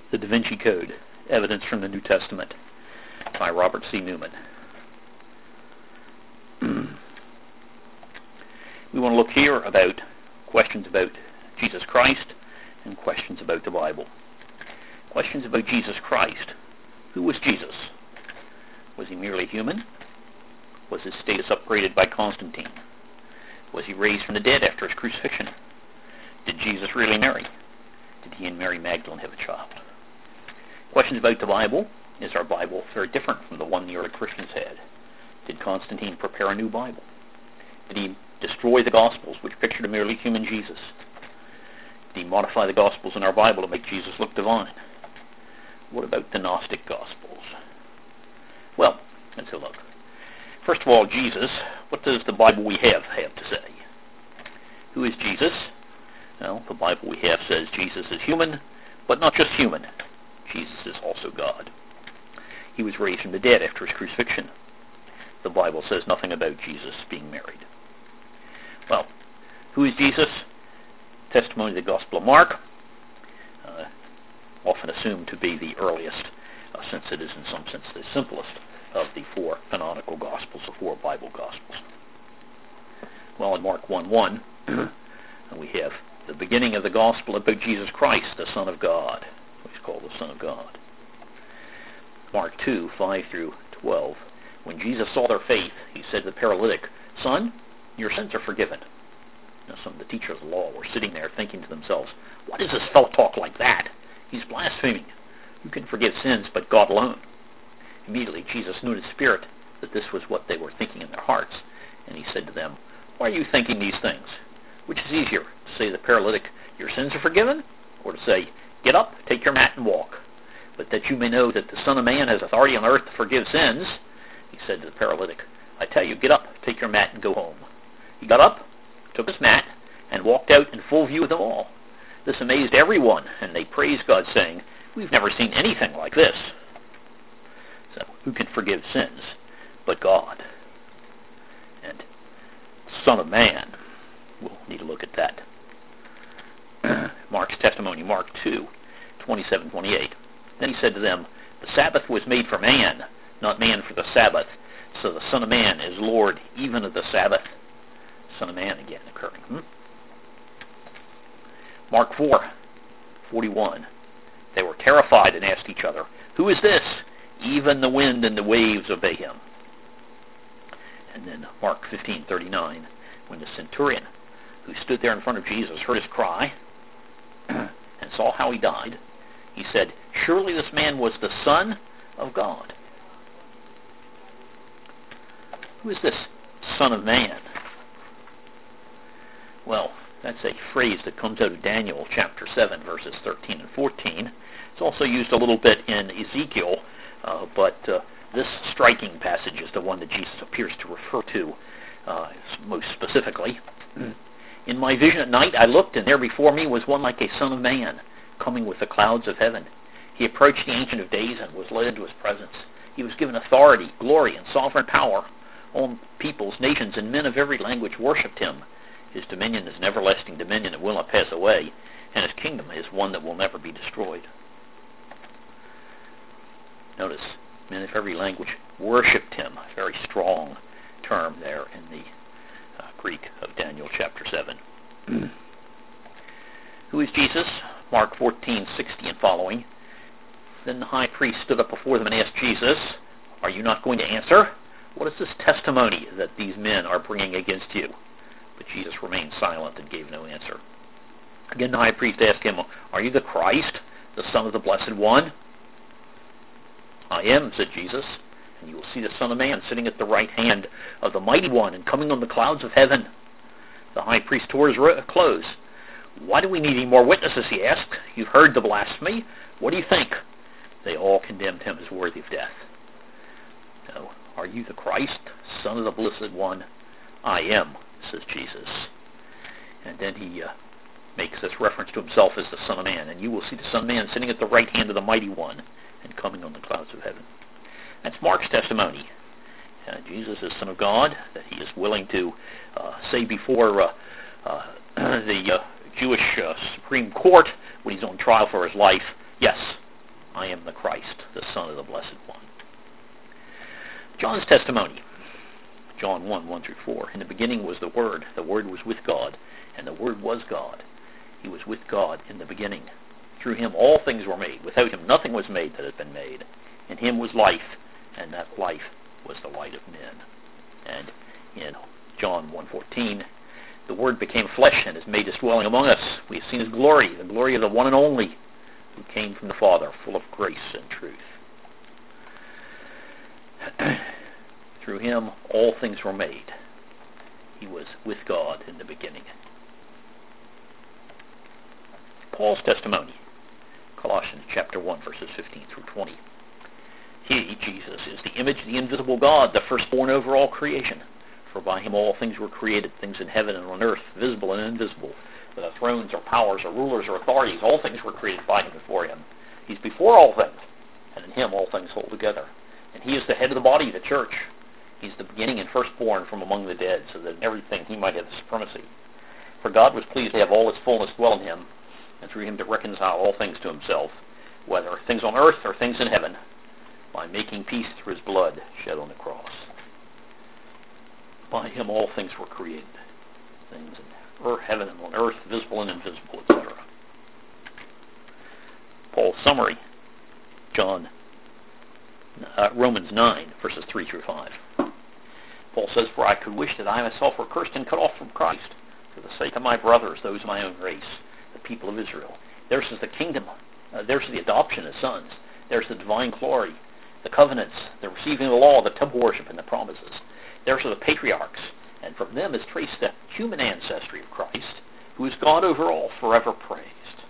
The Da Vinci Code, Evidence from the New Testament, by Robert C. Newman. We want to look here about questions about Jesus Christ and questions about the Bible. Questions about Jesus Christ. Who was Jesus? Was he merely human? Was his status upgraded by Constantine? Was he raised from the dead after his crucifixion? Did Jesus really marry? Did he and Mary Magdalene have a child? Questions about the Bible. Is our Bible very different from the one the early Christians had? Did Constantine prepare a new Bible? Did he destroy the Gospels, which pictured a merely human Jesus? Did he modify the Gospels in our Bible to make Jesus look divine? What about the Gnostic Gospels? Well, let's have a look. First of all, Jesus. What does the Bible we have to say? Who is Jesus? Well, the Bible we have says Jesus is human, but not just human. Jesus is also God. He was raised from the dead after his crucifixion. The Bible says nothing about Jesus being married. Well, who is Jesus? Testimony of the Gospel of Mark, often assumed to be the earliest, since it is in some sense the simplest of the four canonical Gospels, the four Bible Gospels. Well, in Mark 1:1, we have the beginning of the Gospel about Jesus Christ, the Son of God. He's called the Son of God. Mark 2:5-12. When Jesus saw their faith, he said to the paralytic, "Son, your sins are forgiven." Now, some of the teachers of the law were sitting there thinking to themselves, "Why does this fellow talk like that? He's blaspheming. Who can forgive sins but God alone?" Immediately, Jesus knew in his spirit that this was what they were thinking in their hearts, and he said to them, "Why are you thinking these things? Which is easier, to say to the paralytic, 'Your sins are forgiven,' or to say, 'Get up, take your mat and walk'? But that you may know that the Son of Man has authority on earth to forgive sins," he said to the paralytic, "I tell you, get up, take your mat and go home." He got up, took his mat, and walked out in full view of them all. This amazed everyone, and they praised God, saying, "We've never seen anything like this." So, who can forgive sins but God? And Son of Man, we'll need to look at that. Mark's testimony, Mark 2:27-28. Then he said to them, "The Sabbath was made for man, not man for the Sabbath. So the Son of Man is Lord even of the Sabbath." Son of Man again occurring. Mark 4:41. They were terrified and asked each other, "Who is this? Even the wind and the waves obey him." And then Mark 15:39. When the centurion who stood there in front of Jesus heard his cry and saw how he died, he said, "Surely this man was the Son of God." Who is this Son of Man? Well, that's a phrase that comes out of Daniel chapter 7, verses 13 and 14. It's also used a little bit in Ezekiel, but this striking passage is the one that Jesus appears to refer to most specifically. "In my vision at night I looked, and there before me was one like a son of man, coming with the clouds of heaven. He approached the Ancient of Days and was led into his presence. He was given authority, glory, and sovereign power. All peoples, nations, and men of every language worshipped him. His dominion is an everlasting dominion that will not pass away, and his kingdom is one that will never be destroyed." Notice, men of every language worshipped him. A very strong term there in the Greek of Daniel chapter 7. Who is Jesus? Mark 14:60 and following. Then the high priest stood up before them and asked Jesus, "Are you not going to answer? What is this testimony that these men are bringing against you?" But Jesus remained silent and gave no answer. Again the high priest asked him, "Are you the Christ, the Son of the Blessed One?" "I am," said Jesus, "and you will see the Son of Man sitting at the right hand of the Mighty One and coming on the clouds of heaven." The high priest tore his clothes. "Why do we need any more witnesses?" he asked. "You've heard the blasphemy. What do you think?" They all condemned him as worthy of death. "No, are you the Christ, Son of the Blessed One?" "I am," says Jesus. And then he makes this reference to himself as the Son of Man. "And you will see the Son of Man sitting at the right hand of the Mighty One and coming on the clouds of heaven." That's Mark's testimony. Jesus is Son of God, that he is willing to say before the Jewish Supreme Court when he's on trial for his life, "Yes, I am the Christ, the Son of the Blessed One. John's testimony. John 1, 1-4. In the beginning was the Word was with God, and the Word was God. He was with God in the beginning. Through him all things were made. Without him nothing was made that has been made. In him was life, and that life was the light of men. And in John 1:14, the Word became flesh and has made his dwelling among us. We have seen his glory, the glory of the one and only, who came from the Father, full of grace and truth. Through him all things were made. He was with God in the beginning. Paul's testimony. Colossians chapter 1, verses 15-20. He, Jesus, is the image of the invisible God, the firstborn over all creation. For by him all things were created, things in heaven and on earth, visible and invisible, whether thrones or powers or rulers or authorities. All things were created by him, before him. He's before all things, and in him all things hold together. And he is the head of the body, the church. He's the beginning and firstborn from among the dead, so that in everything he might have the supremacy. For God was pleased to have all his fullness dwell in him, and through him to reconcile all things to himself, whether things on earth or things in heaven, by making peace through his blood shed on the cross. By him all things were created, things in heaven and on earth, visible and invisible, etc. Paul's summary. Romans 9, verses 3-5. Paul says, For I could wish that I myself were cursed and cut off from Christ, for the sake of my brothers, those of my own race, the people of Israel. Theirs is the kingdom, theirs is the adoption as sons, theirs is the divine glory, the covenants, the receiving of the law, the temple worship, and the promises. Theirs are the patriarchs, and from them is traced the human ancestry of Christ, who is God over all, forever praised.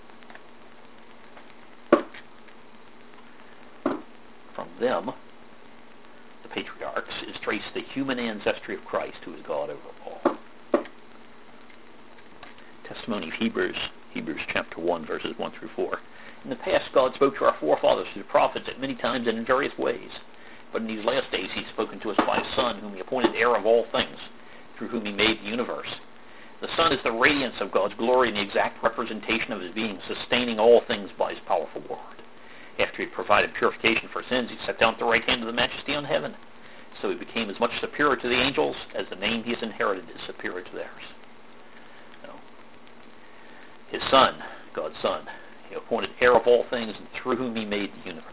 From them, the patriarchs, is traced the human ancestry of Christ, who is God over all. Testimony of Hebrews chapter 1, verses 1-4. In the past, God spoke to our forefathers through the prophets at many times and in various ways. But in these last days, he's spoken to us by his Son, whom he appointed heir of all things, through whom he made the universe. The Son is the radiance of God's glory and the exact representation of his being, sustaining all things by his powerful word. After he had provided purification for sins, he sat down at the right hand of the Majesty on heaven. So he became as much superior to the angels as the name he has inherited is superior to theirs. His Son, God's Son, he appointed heir of all things, and through whom he made the universe.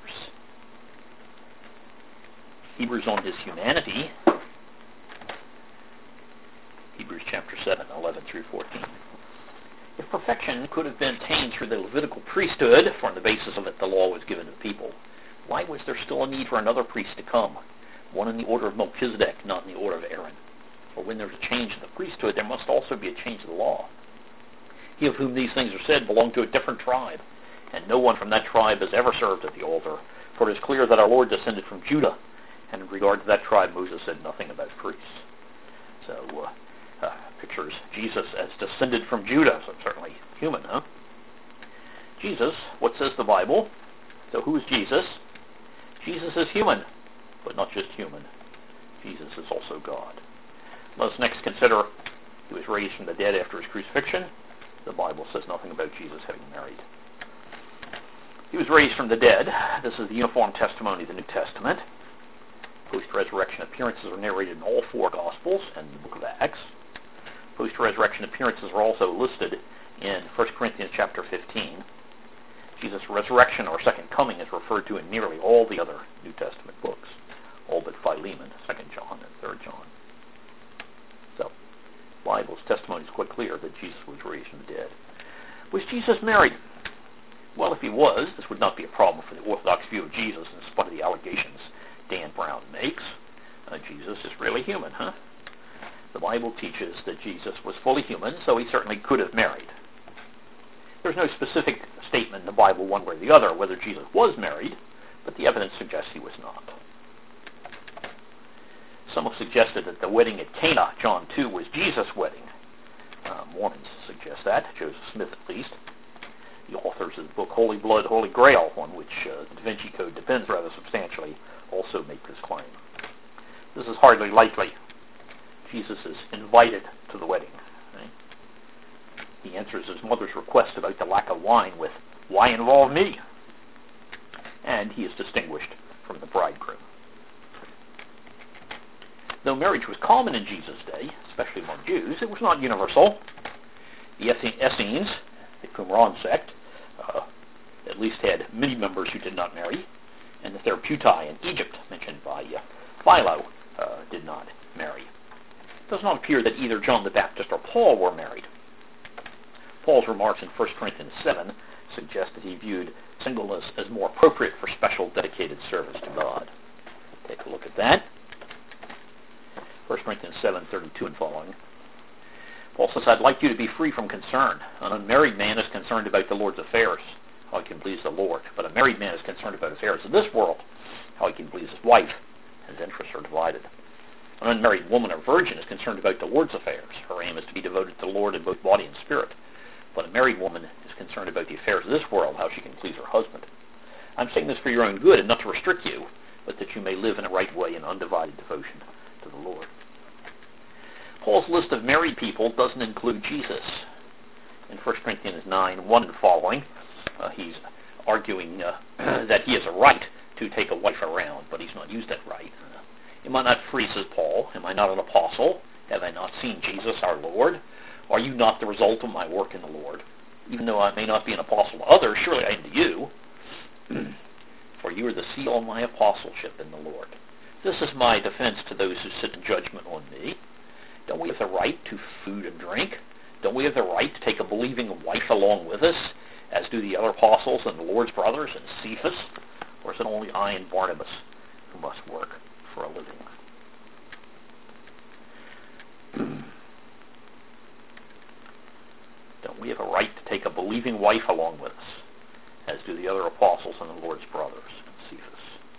Hebrews on his humanity. Hebrews chapter 7, 11-14. If perfection could have been attained through the Levitical priesthood, for on the basis of it the law was given to the people, why was there still a need for another priest to come, one in the order of Melchizedek, not in the order of Aaron? For when there's a change in the priesthood, there must also be a change in the law. He of whom these things are said belonged to a different tribe, and no one from that tribe has ever served at the altar. For it is clear that our Lord descended from Judah, and in regard to that tribe, Moses said nothing about priests. So, pictures Jesus as descended from Judah, so certainly human, huh? Jesus, what says the Bible? So who is Jesus? Jesus is human, but not just human. Jesus is also God. Let us next consider he was raised from the dead after his crucifixion. The Bible says nothing about Jesus having married. He was raised from the dead. This is the uniform testimony of the New Testament. Post-resurrection appearances are narrated in all four Gospels and the book of Acts. Post-resurrection appearances are also listed in 1 Corinthians chapter 15. Jesus' resurrection or second coming is referred to in nearly all the other New Testament books, all but Philemon, 2 John, and 3 John. So, the Bible's testimony is quite clear that Jesus was raised from the dead. Was Jesus married? Well, if he was, this would not be a problem for the Orthodox view of Jesus in spite of the allegations Dan Brown makes. Jesus is really human, huh? The Bible teaches that Jesus was fully human, so he certainly could have married. There's no specific statement in the Bible one way or the other whether Jesus was married, but the evidence suggests he was not. Some have suggested that the wedding at Cana, John 2, was Jesus' wedding. Mormons suggest that, Joseph Smith at least. The authors of the book Holy Blood, Holy Grail, on which the Da Vinci Code depends rather substantially, also make this claim. This is hardly likely. Jesus is invited to the wedding. Right? He answers his mother's request about the lack of wine with, "Why involve me?" and he is distinguished from the bridegroom. Though marriage was common in Jesus' day, especially among Jews, it was not universal. The Essenes, the Qumran sect, at least had many members who did not marry, and the Therapeutae in Egypt, mentioned by Philo, did not marry. It does not appear that either John the Baptist or Paul were married. Paul's remarks in 1 Corinthians 7 suggest that he viewed singleness as more appropriate for special dedicated service to God. Take a look at that. 1 Corinthians 7:32 and following. Paul says, I'd like you to be free from concern. An unmarried man is concerned about the Lord's affairs, how he can please the Lord. But a married man is concerned about affairs of this world, how he can please his wife. His interests are divided. An unmarried woman or virgin is concerned about the Lord's affairs. Her aim is to be devoted to the Lord in both body and spirit. But a married woman is concerned about the affairs of this world, how she can please her husband. I'm saying this for your own good and not to restrict you, but that you may live in a right way in undivided devotion to the Lord. Paul's list of married people doesn't include Jesus. In 1 Corinthians 9:1 and following, he's arguing that he has a right to take a wife around, but he's not used that right. Am I not free, says Paul? Am I not an apostle? Have I not seen Jesus our Lord? Are you not the result of my work in the Lord? Even though I may not be an apostle to others, surely I am to you. For you are the seal of my apostleship in the Lord. This is my defense to those who sit in judgment on me. Don't we have the right to food and drink? Don't we have the right to take a believing wife along with us, as do the other apostles and the Lord's brothers and Cephas? Or is it only I and Barnabas who must work for a living? Don't we have a right to take a believing wife along with us, as do the other apostles and the Lord's brothers and Cephas?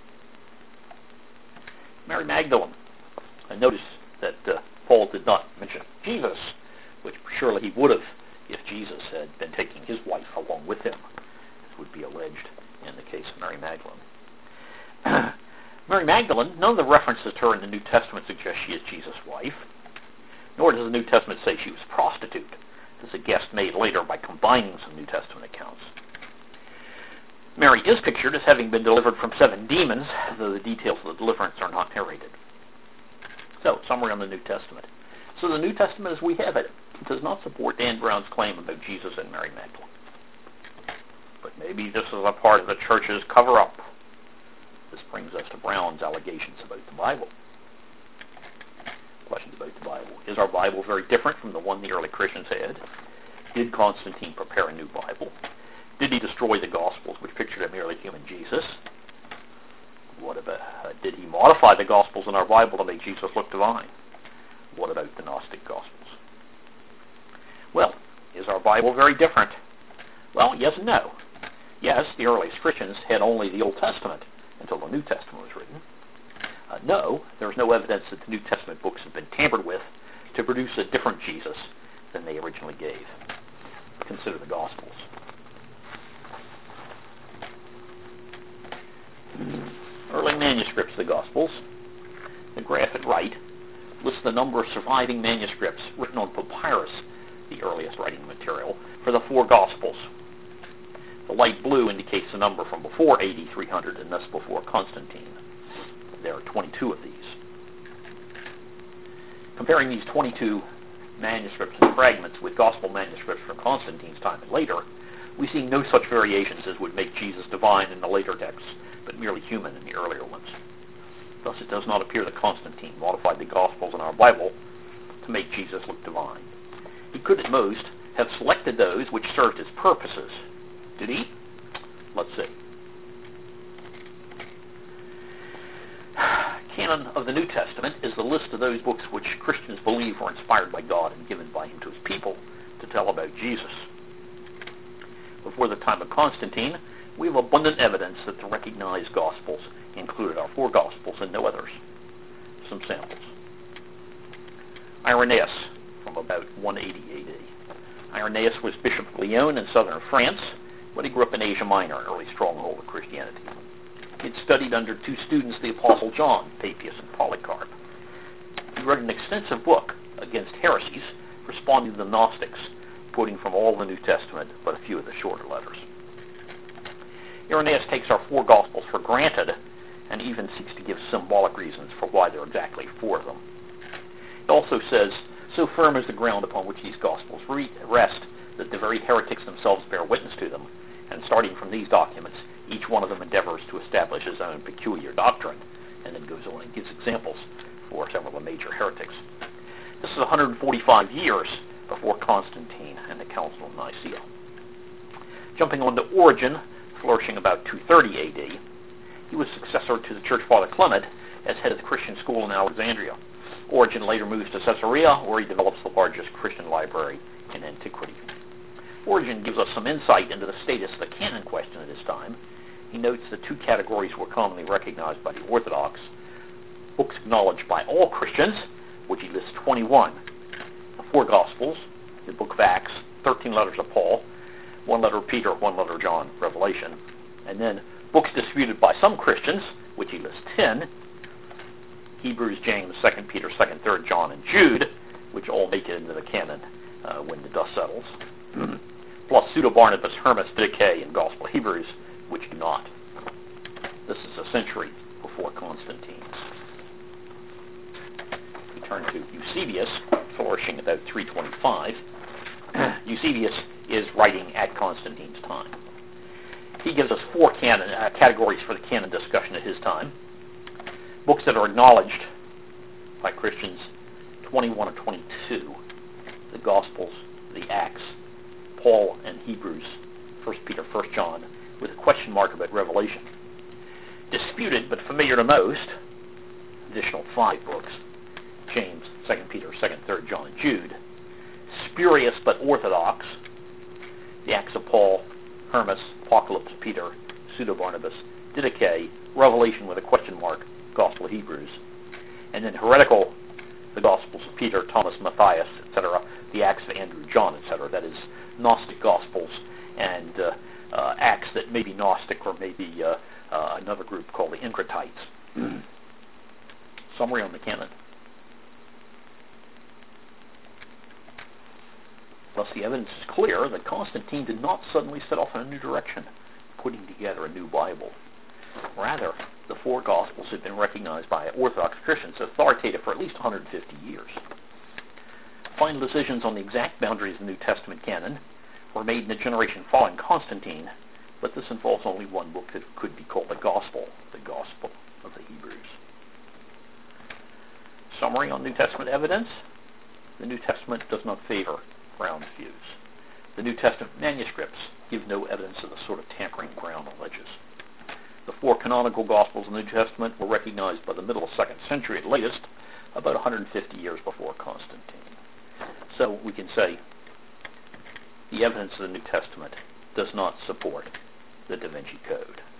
Mary Magdalene. I notice that Paul did not mention Jesus, which surely he would have if Jesus had been taking his wife along with him, as would be alleged in the case of Mary Magdalene. Mary Magdalene, none of the references to her in the New Testament suggest she is Jesus' wife, nor does the New Testament say she was a prostitute. This is a guess made later by combining some New Testament accounts. Mary is pictured as having been delivered from 7 demons, though the details of the deliverance are not narrated. So, summary on the New Testament. So the New Testament as we have it does not support Dan Brown's claim about Jesus and Mary Magdalene. But maybe this is a part of the church's cover-up. This brings us to Brown's allegations about the Bible. Questions about the Bible. Is our Bible very different from the one the early Christians had? Did Constantine prepare a new Bible? Did he destroy the Gospels, which pictured a merely human Jesus? What about, did he modify the Gospels in our Bible to make Jesus look divine? What about the Gnostic Gospels? Well, is our Bible very different? Well, yes and no. Yes, the earliest Christians had only the Old Testament until the New Testament was written. No, there is no evidence that the New Testament books have been tampered with to produce a different Jesus than they originally gave. Consider the Gospels. Early manuscripts of the Gospels. The graph at right lists the number of surviving manuscripts written on papyrus, the earliest writing material, for the 4 Gospels. The light blue indicates the number from before AD 300 and thus before Constantine. There are 22 of these. Comparing these 22 manuscripts and fragments with Gospel manuscripts from Constantine's time and later, we see no such variations as would make Jesus divine in the later texts, but merely human in the earlier ones. Thus it does not appear that Constantine modified the Gospels in our Bible to make Jesus look divine. He could at most have selected those which served his purposes. Did he? Let's see. Canon of the New Testament is the list of those books which Christians believe were inspired by God and given by him to his people to tell about Jesus. Before the time of Constantine, we have abundant evidence that the recognized Gospels included our 4 Gospels and no others. Some samples. Irenaeus, from about 180 A.D. Irenaeus was Bishop of Lyon in southern France, but he grew up in Asia Minor, an early stronghold of Christianity. He had studied under 2 students, the Apostle John, Papias and Polycarp. He wrote an extensive book against heresies, responding to the Gnostics, quoting from all the New Testament, but a few of the shorter letters. Irenaeus takes our four Gospels for granted and even seeks to give symbolic reasons for why there are exactly four of them. It also says, so firm is the ground upon which these Gospels rest that the very heretics themselves bear witness to them, and starting from these documents, each one of them endeavors to establish his own peculiar doctrine, and then goes on and gives examples for several of the major heretics. This is 145 years before Constantine and the Council of Nicaea. Jumping on to Origen, flourishing about 230 A.D., he was successor to the church father Clement as head of the Christian school in Alexandria. Origen later moves to Caesarea, where he develops the largest Christian library in antiquity. Origen gives us some insight into the status of the canon question at his time. He notes that two categories were commonly recognized by the Orthodox: books acknowledged by all Christians, which he lists 21, the four Gospels, the book of Acts, 13 letters of Paul, one letter of Peter, one letter of John, Revelation, and then books disputed by some Christians, which he lists 10, Hebrews, James, 2 Peter, 2nd, 3rd John, and Jude, which all make it into the canon when the dust settles, plus Pseudo-Barnabas, Hermas, Didache, and Gospel Hebrews, which do not. This is a century before Constantine. We turn to Eusebius, flourishing about 325. Eusebius is writing at Constantine's time. He gives us four categories for the canon discussion at his time. Books that are acknowledged by Christians, 21 and 22. The Gospels, the Acts, Paul and Hebrews, 1 Peter, 1 John, with a question mark about Revelation. Disputed but familiar to most, additional 5 books, James, 2 Peter, 2nd, 3rd John, and Jude. Spurious but orthodox, the Acts of Paul, Hermas, Apocalypse of Peter, Pseudo-Barnabas, Didache, Revelation with a question mark, Gospel of Hebrews. And then heretical, the Gospels of Peter, Thomas, Matthias, etc., the Acts of Andrew, John, etc., that is, Gnostic Gospels, and Acts that may be Gnostic or maybe another group called the Encratites. Summary on the canon. Thus, the evidence is clear that Constantine did not suddenly set off in a new direction, putting together a new Bible. Rather, the four Gospels had been recognized by Orthodox Christians as authoritative for at least 150 years. Final decisions on the exact boundaries of the New Testament canon were made in the generation following Constantine, but this involves only one book that could be called the Gospel of the Hebrews. Summary on New Testament evidence. The New Testament does not favor Brown's views. The New Testament manuscripts give no evidence of the sort of tampering Brown alleges. The four canonical Gospels in the New Testament were recognized by the middle of the 2nd century at latest, about 150 years before Constantine. So we can say the evidence of the New Testament does not support the Da Vinci Code.